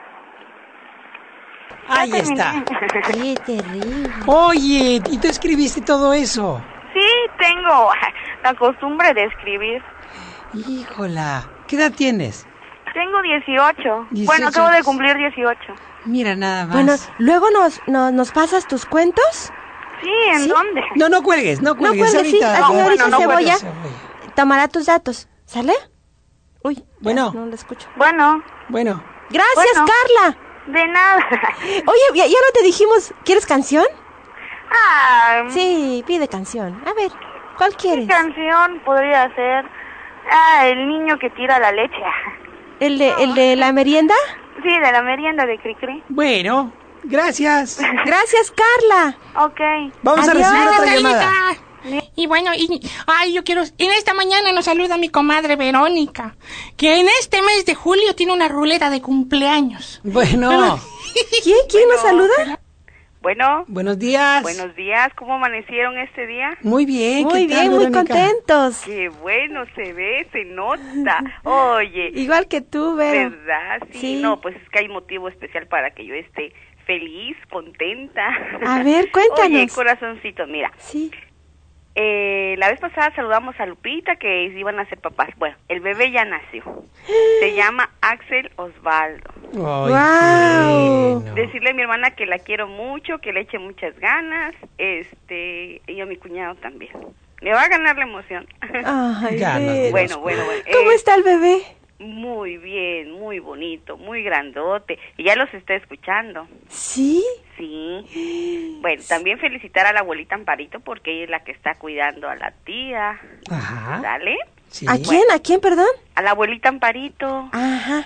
Ahí está. Qué terrible. Oye, ¿y tú escribiste todo eso? Sí, tengo la costumbre de escribir. Híjola, ¿qué edad tienes? Tengo dieciocho. dieciocho. Bueno, acabo de cumplir dieciocho. Mira, nada más. Bueno, luego nos, nos, nos pasas tus cuentos. Sí, ¿en ¿Sí? dónde? No, no cuelgues, no No cuelgues. cuelgues, sí, ahorita, la bueno, señorita no Cebolla Cebolla. tomará tus datos, ¿sale? Uy, ya, Bueno. no lo escucho. Bueno, Bueno, Gracias, Bueno. Carla. de nada. Oye, ya, ya no te dijimos, ¿quieres canción? Ah, Sí, pide canción. A ver, ¿cuál ¿qué quieres? canción podría ser? Ah, el niño que tira la leche. ¿El de, el de la merienda? Sí, de la merienda de Cricri. bueno, gracias. Gracias, Carla. Ok. Vamos Adiós. a recibir otra Carlita. llamada. Y bueno, y, ay, yo quiero... En esta mañana nos saluda mi comadre Verónica, que en este mes de julio tiene una ruleta de cumpleaños. Bueno, ¿Quién, quién nos saluda? Bueno, buenos días. buenos días, ¿cómo amanecieron este día? Muy bien, Muy ¿qué tal, bien, muy Verónica? contentos. Qué bueno se ve, se nota. Oye, Igual que tú, Vero. ¿verdad? Sí, Sí. no, pues es que hay motivo especial para que yo esté feliz, contenta. A ver, cuéntanos. Oye, corazoncito, mira, Sí. eh, la vez pasada saludamos a Lupita que iban a ser papás. Bueno, el bebé ya nació. Se llama Axel Osvaldo. Ay, Guau. qué bueno. Decirle a mi hermana que la quiero mucho, que le eche muchas ganas, este, y a mi cuñado también. Le va a ganar la emoción. Ay, Ya nos Vero. dirás. Bueno, bueno, bueno. ¿Cómo Eh, está el bebé? Muy bien, muy bonito, muy grandote. Y ya los está escuchando. ¿Sí? Sí. Bueno, también felicitar a la abuelita Amparito porque ella es la que está cuidando a la tía. Ajá. ¿Dale? Sí. ¿A quién? ¿A quién, perdón? A la abuelita Amparito. Ajá.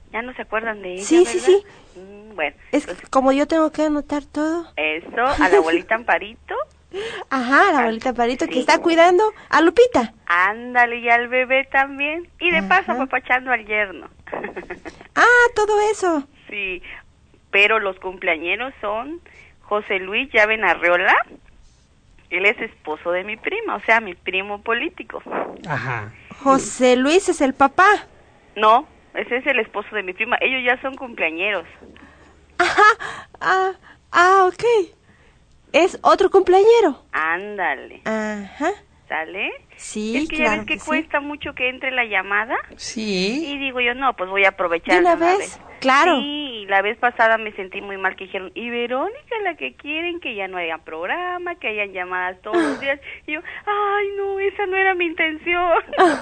Ya no se acuerdan de ella, Sí, ¿verdad? sí, sí. Mm, bueno, Es que como yo tengo que anotar todo. eso, a la abuelita Amparito. Ajá, la abuelita Parito Sí. que está cuidando a Lupita. Ándale, y al bebé también. Y de paso, Ajá. apapachando al yerno. Ah, todo eso. Sí, pero los cumpleañeros son José Luis Llaven Arreola. Él es esposo de mi prima, o sea, mi primo político. Ajá. José Luis es el papá. No, ese es el esposo de mi prima. Ellos ya son cumpleañeros. Ajá. Ah, ah, ok. Es otro cumpleañero. Ándale, Ajá. ¿sale? Sí, es que ya claro ves que, que sí. cuesta mucho que entre la llamada. Sí. Y digo yo, no, pues voy a aprovechar. ¿De una vez? Claro. Sí, y la vez pasada me sentí muy mal que dijeron, y Verónica, la que quieren que ya no haya programa, que hayan llamadas todos los días. Y yo, ay, no, esa no era mi intención.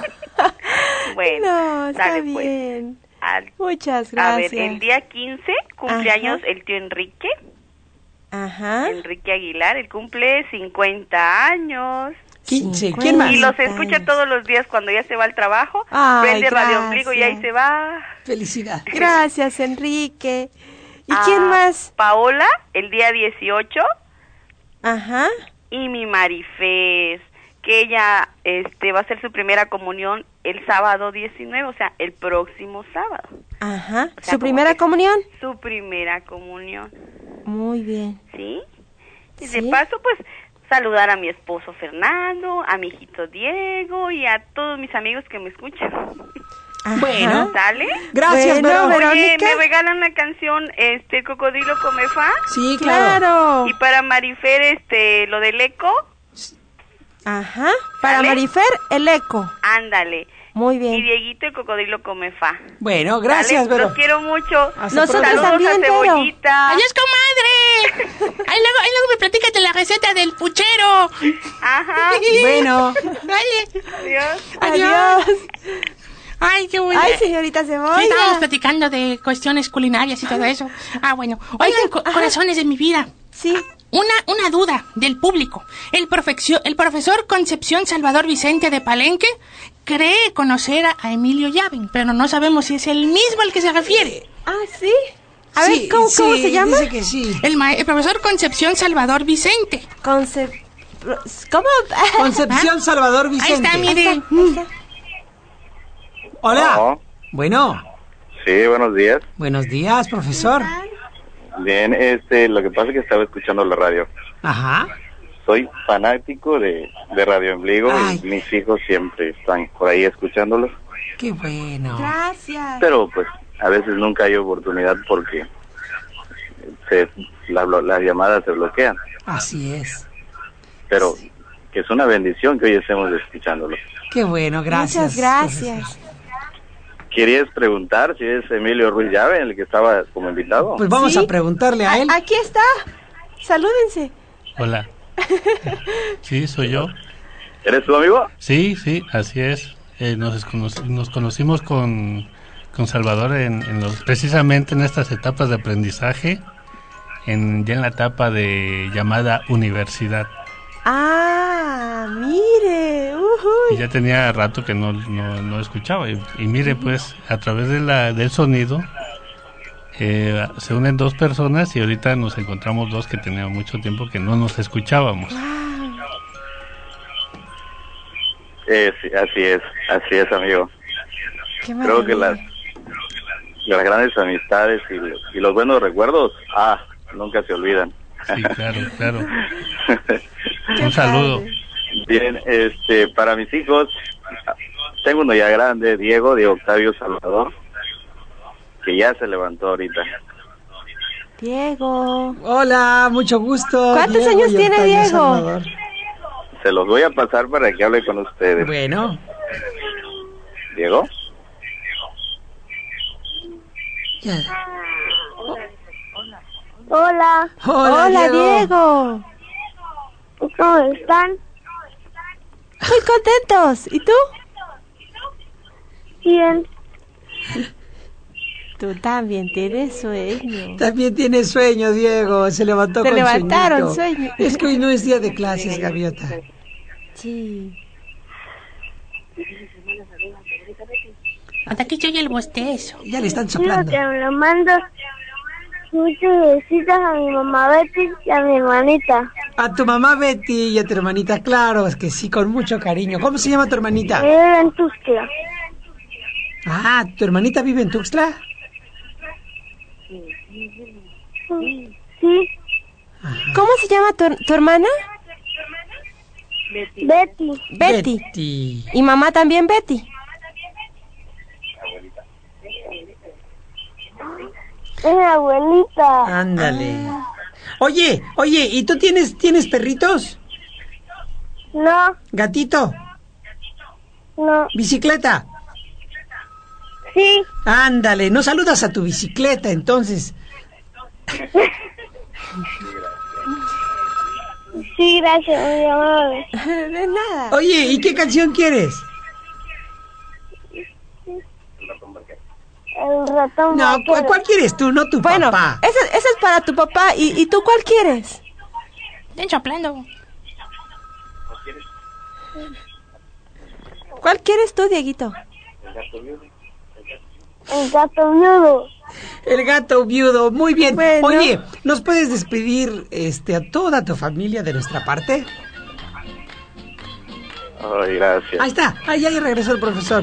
Bueno, No, está sale, pues. bien. Al- Muchas a gracias. ver, el día quince, cumpleaños Ajá. el tío Enrique, Ajá. Enrique Aguilar, él cumple cincuenta años. quince. ¿Quién más? Y los escucha todos los días cuando ya se va al trabajo. Ay, prende Radio gracias. Ombligo y ahí se va. Felicidad. Gracias, Enrique. ¿Y A quién más? Paola, el día dieciocho. Ajá. Y mi Marifés, que ella este, va a hacer su primera comunión el sábado diecinueve, o sea, el próximo sábado. Ajá. O sea, ¿Su como primera que- comunión? Su primera comunión, Muy bien. ¿sí? Y Sí. de paso, pues, saludar a mi esposo Fernando, a mi hijito Diego y a todos mis amigos que me escuchan. Ajá. Bueno. ¿Sale? Gracias, Bueno, Vero. Oye, Verónica. ¿me regalan la canción, este, Cocodrilo Comefa? Sí, claro. Claro. Y para Marifer, este, lo del eco, Ajá. Para ¿Sale? Marifer, el eco. ándale. Muy Y bien. Dieguito, el Cocodrilo Comefa. Bueno, gracias, ¿Sale? Vero. Los quiero mucho. Hasta Nosotros pronto. Saludos también, a Vero. Cebollita. ¡Adiós, comadre! Ahí luego, ahí luego me platicas de la receta del puchero. Ajá. Bueno. Vale. Adiós. Adiós. Ay, qué bueno. Ay, señorita Sí, estábamos Cebolla. platicando de cuestiones culinarias y todo eso. Ah, bueno. Oigan, co- corazones de mi vida. Sí. Una, una duda del público. El, profeccio- el profesor Concepción Salvador Vicente de Palenque cree conocer a, a Emilio Llaven, pero no sabemos si es el mismo al que se refiere. Ah, sí. A ver, Sí, ¿cómo, cómo sí, se llama? Dice que sí. El, ma- el profesor Concepción Salvador Vicente. Concep... ¿Cómo? Concepción Salvador Ahí Vicente. está, mire. Ahí está. Hola. No. Bueno. Sí, buenos días. Buenos días, profesor. Bien, este, lo que pasa es que estaba escuchando la radio. Ajá. Soy fanático de, de Radio Ombligo Ay. y mis hijos siempre están por ahí escuchándolos. Qué bueno. Gracias. Pero pues a veces nunca hay oportunidad porque se, la, blo- las llamadas se bloquean. Así es. Pero que es una bendición que hoy estemos escuchándolos. Qué bueno, gracias. Muchas gracias. ¿Querías preguntar si es Emilio Ruiz Llave el que estaba como invitado? Pues vamos Sí. a preguntarle a él. Aquí está. Salúdense. Hola. Sí, soy yo. ¿Eres tu amigo? Sí, sí, así es. Eh, nos, cono- nos conocimos con, con Salvador en, en los, precisamente en estas etapas de aprendizaje, en, ya en la etapa de llamada universidad. Ah, mire. Ujuy. Y ya tenía rato que no, no, no escuchaba. Y, y mire, pues, a través de la, del sonido, eh, se unen dos personas y ahorita nos encontramos dos que teníamos mucho tiempo que no nos escuchábamos. Eh, sí, así es, así es, amigo. Qué Creo que las, maravilla. las grandes amistades y, los- y los buenos recuerdos, ah, nunca se olvidan. Sí, claro, claro. Qué Un saludo. padre. Bien, este, para mis hijos, tengo uno ya grande, Diego, de Octavio Salvador, que ya se levantó ahorita. Diego. Hola, mucho gusto. ¿Cuántos Diego años y tiene Octavio Diego? Salvador. Se los voy a pasar para que hable con ustedes. Bueno, Diego, ya. Hola, Hola, Hola, Diego. Diego. ¿cómo están? Muy contentos. ¿Y tú? Bien. Tú también tienes sueño. También tiene sueño, Diego. Se levantó Se con levantaron, sueñito. sueño. Es que hoy no es día de clases, Gaviota. Sí. Hasta aquí se oye el bostezo. Ya le están Quiero soplando. que me lo mando muchos besitos a mi mamá Betty y a mi hermanita. A tu mamá Betty y a tu hermanita, claro, es que sí, con mucho cariño. ¿Cómo se llama tu hermanita? Vive en Tuxtla. Ah, ¿tu hermanita vive en Tuxtla? Sí. ¿Cómo se llama tu, tu hermana? Betty. Betty. Betty. Betty. ¿Y mamá también Betty? Es mi abuelita. Ándale. Oye, oye, ¿y tú tienes, tienes perritos? No, ¿Gatito? no. ¿Bicicleta? Sí. Ándale, no saludas a tu bicicleta, entonces. Sí, gracias, muy amable. De nada. Oye, ¿y qué canción quieres? El ratón No, vaquero. ¿cuál, cuál quieres tú, no tu Bueno, papá? esa, esa es para tu papá. ¿Y, y tú cuál quieres? Estén soplando. ¿Cuál quieres tú, Dieguito? El gato viudo. El gato viudo, muy bien. Bueno. Oye, ¿nos puedes despedir este, a toda tu familia de nuestra parte? Ay, gracias. Ahí está, ahí ya regresó el profesor.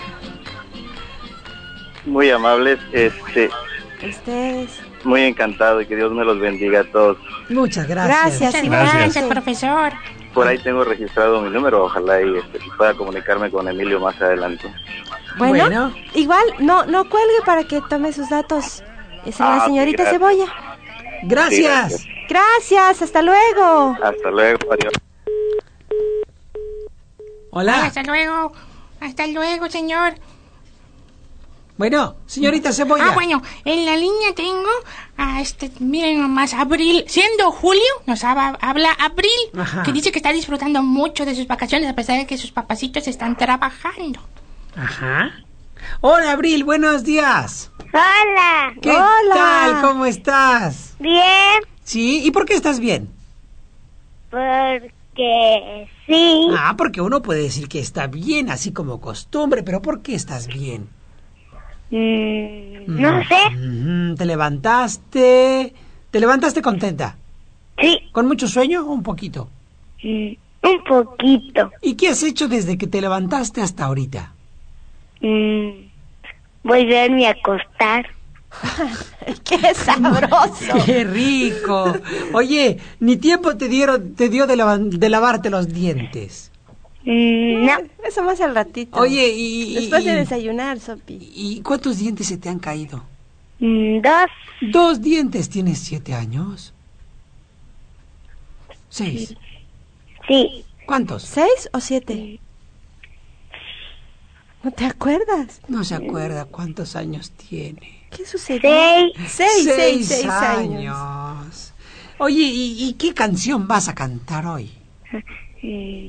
Muy amables, este, Ustedes. muy encantado y que Dios me los bendiga a todos. Muchas gracias. Gracias, Muchas igualmente. gracias, profesor. Por ahí tengo registrado mi número, ojalá y este, pueda comunicarme con Emilio más adelante. Bueno, Bueno. igual no no cuelgue para que tome sus datos. Es Ah, la ok, señorita gracias. Cebolla. Gracias. Sí, gracias. Gracias, hasta luego. Hasta luego, adiós. Hola. Hasta luego. Hasta luego, señor. Bueno, señorita Cebolla. Ah, bueno, en la línea tengo a este, miren nomás, Abril, siendo julio, nos habla, habla Abril, Ajá. que dice que está disfrutando mucho de sus vacaciones a pesar de que sus papacitos están trabajando. Ajá. Hola, Abril, buenos días. Hola. ¿Qué Hola. tal? ¿Cómo estás? Bien, Sí, ¿y por qué estás bien? porque sí. Ah, porque uno puede decir que está bien, así como costumbre, pero ¿por qué estás bien? Mm, no sé. Ujú, ¿Te levantaste? ¿Te levantaste contenta? Sí, ¿Con mucho sueño o un poquito? mm, un poquito. ¿Y qué has hecho desde que te levantaste hasta ahorita? Mm, volverme a acostar. Qué sabroso. ¡Qué rico! Oye, ni tiempo te dieron, te dio de, lavan- de lavarte los dientes. Mm, no, Eso más al ratito. Oye, y... Después de y- desayunar, Sopi. ¿Y cuántos dientes se te han caído? mm, dos. Dos dientes. ¿Tienes siete años? Seis. Sí, ¿Cuántos? ¿Seis o siete? ¿No te acuerdas? No se acuerda cuántos años tiene. ¿Qué sucedió? seis. Seis, seis, seis años. años. Oye, ¿y, y qué canción vas a cantar hoy? Mm,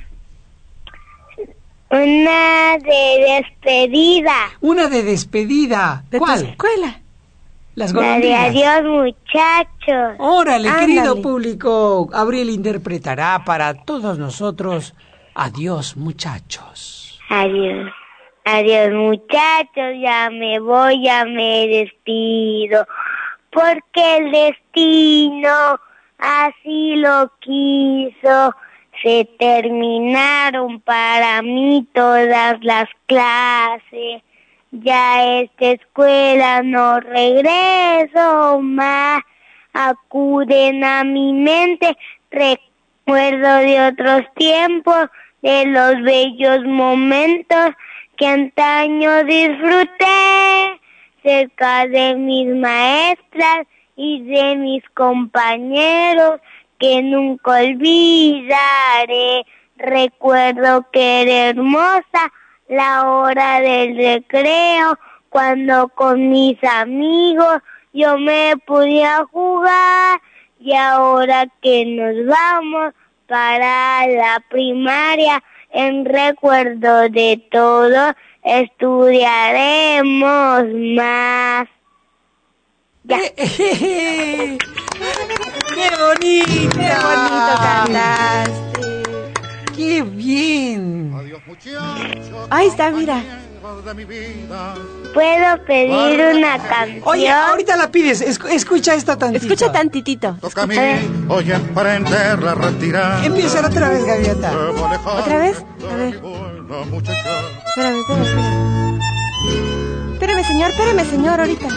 una de despedida. Una de despedida. ¿De tu ¿Cuál? escuela? Las La de golondrinas. adiós, muchachos. Órale, Ándale. querido público, Abril interpretará para todos nosotros Adiós, muchachos. Adiós. Adiós, muchachos, ya me voy, ya me despido. Porque el destino así lo quiso. Se terminaron para mí todas las clases. Ya a esta escuela no regreso más. Acuden a mi mente recuerdo de otros tiempos, de los bellos momentos que antaño disfruté, cerca de mis maestras y de mis compañeros que nunca olvidaré. Recuerdo que era hermosa la hora del recreo, cuando con mis amigos yo me podía jugar, y ahora que nos vamos para la primaria, en recuerdo de todo estudiaremos más. Ya. ¡Qué bonito! Qué bonito cantaste. ¡Qué bien! Ahí está, mira. ¿Puedo pedir una canción? Oye, ahorita la pides. Es- escucha esta tantito. Escucha tantitito. Toca a mí, oye, emprender la retirada. Empieza otra vez, Gaviota. ¿Otra vez? A ver. Espérame, espérame, espérame. Espérame, señor, espérame, señor, ahorita.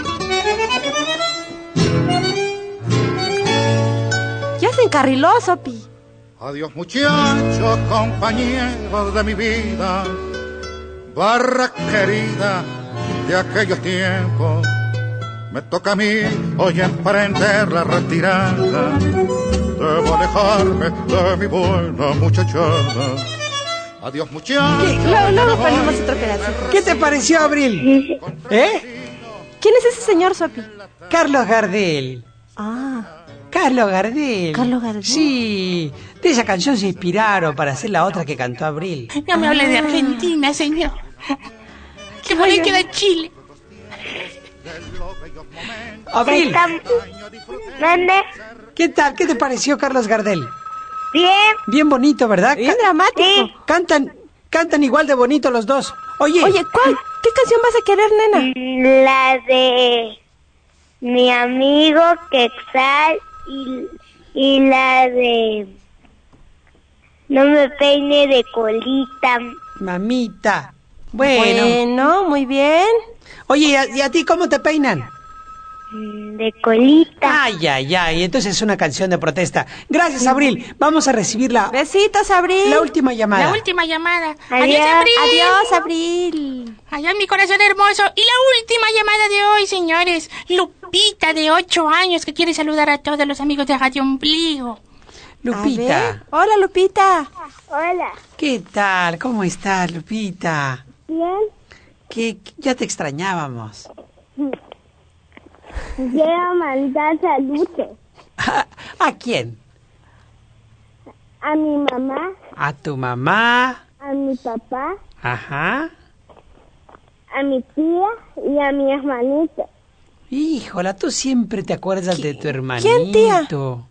Ya se encarriló, Sopi. Adiós, muchachos, compañeros de mi vida, barra querida de aquellos tiempos. Me toca a mí hoy emprender la retirada. Debo alejarme de mi buena muchachada. Adiós, muchachos. Luego, luego ponemos otro pedacito. ¿Qué te pareció, Abril? ¿Eh? ¿Quién es ese señor, Sopi? Carlos Gardel. Ah. Carlos Gardel. Carlos Gardel. Sí, de esa canción se inspiraron para hacer la otra que cantó Abril. No me hable de Argentina, señor. Que por ahí queda Chile. Abril, ¿Dónde? ¿qué tal? ¿Qué te pareció Carlos Gardel? Bien. Bien bonito, ¿verdad? Bien Ca- dramático. Sí. Cantan, cantan igual de bonito los dos. Oye, Oye, ¿cuál? ¿Qué canción vas a querer, nena? La de mi amigo Quexal y, y la de no me peine de colita. mamita. Bueno. Bueno, muy bien. Oye, ¿y a, y a ti cómo te peinan? De colita. Ay, ay, ay. Entonces es una canción de protesta. Gracias, Abril. Vamos a recibir la, Besitos, Abril. la última llamada. La última llamada. Adiós. Adiós, Abril. Adiós, Abril. Adiós, mi corazón hermoso. Y la última llamada de hoy, señores. Lupita, de ocho años, que quiere saludar a todos los amigos de Radio Ombligo. A Lupita. ver. Hola, Lupita. Hola. ¿Qué tal? ¿Cómo estás, Lupita? Bien. Que ya te extrañábamos. Quiero mandar saludos ¿A, a quién? a mi mamá, A tu mamá. a mi papá, Ajá. a mi tía y a mi hermanito. Híjola, tú siempre te acuerdas de tu hermanito. ¿Quién, tía?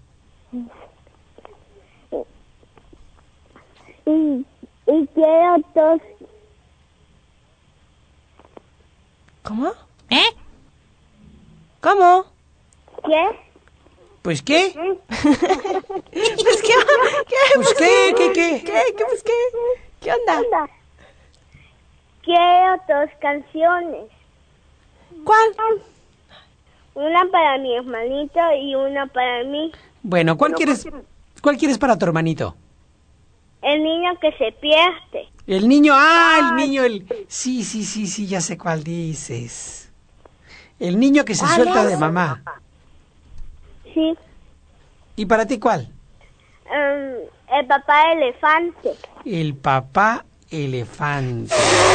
Y, y quiero dos. ¿Cómo? ¿Eh? ¿Cómo? ¿Qué? ¿Pues qué? Pues, ¿qué? ¿Qué? ¿Pues qué? ¿Qué? ¿Qué? ¿Qué? ¿Qué? Pues, ¿qué? ¿Qué onda? Quiero dos canciones. ¿Cuál? Una para mi hermanito y una para mí. Bueno, ¿cuál quieres? ¿Cuál quieres para tu hermanito? El niño que se pierde. El niño, ah, el niño, el... Sí, sí, sí, sí, ya sé cuál dices. El niño que se ¿Cuál suelta es? de mamá. Sí. ¿Y para ti cuál? Um, el papá elefante. El papá elefante.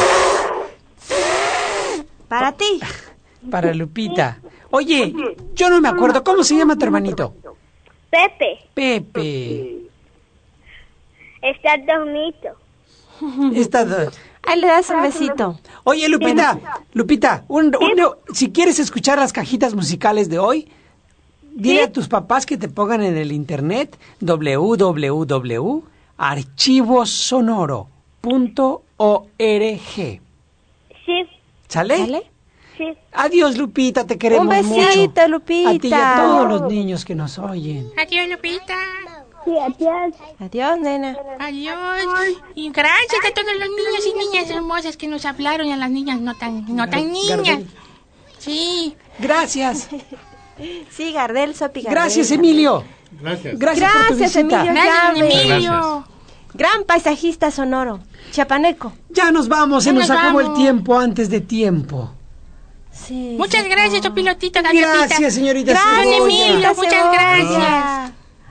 Para ti. Para Lupita. Oye, yo no me acuerdo, ¿cómo se llama tu hermanito? Pepe. Pepe. Está dormido. Está do- Ahí le das un besito. Oye, Lupita, Lupita, un- un- si quieres escuchar las cajitas musicales de hoy, dile a tus papás que te pongan en el internet doble u doble u doble u punto archivo sonoro punto org. Sí. ¿Sale? ¿Sale? Sí. Adiós, Lupita, te queremos Un besito, mucho. Lupita. A ti y a todos los niños que nos oyen. Adiós, Lupita. Sí, adiós. Adiós, nena. Adiós. Y gracias a todos los niños y niñas hermosas que nos hablaron y a las niñas no tan, no tan niñas. Gardel. Sí. Gracias. Sí, Gardel, Sopi Gardel. Gracias, Emilio. Gracias. Gracias, por tu Gracias, visita. Emilio Gracias, Llave. Emilio. Gran paisajista sonoro. Chiapaneco. Ya nos vamos, se Ya nos nos acabó el vamos. tiempo antes de tiempo. Sí. Muchas sí. gracias, tu pilotito, gaviotita. Gracias, señorita Gracias, Cebolla. Emilio. Muchas Cebolla. gracias.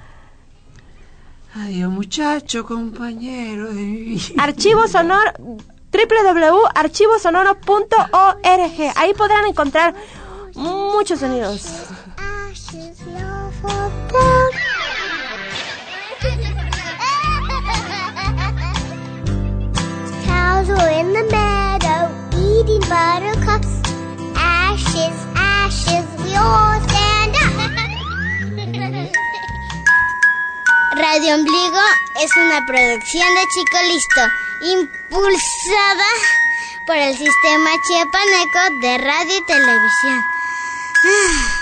Adiós, muchacho, compañero de mi vida. Archivo sonoro, doble u doble u doble u punto archivo sonoro punto org. Ahí podrán encontrar muchos sonidos. Cows were in the meadow eating buttercups. Ashes, ashes, we all stand up. Radio Ombligo es una producción de Chico Listo, impulsada por el sistema chiapaneco de radio y televisión.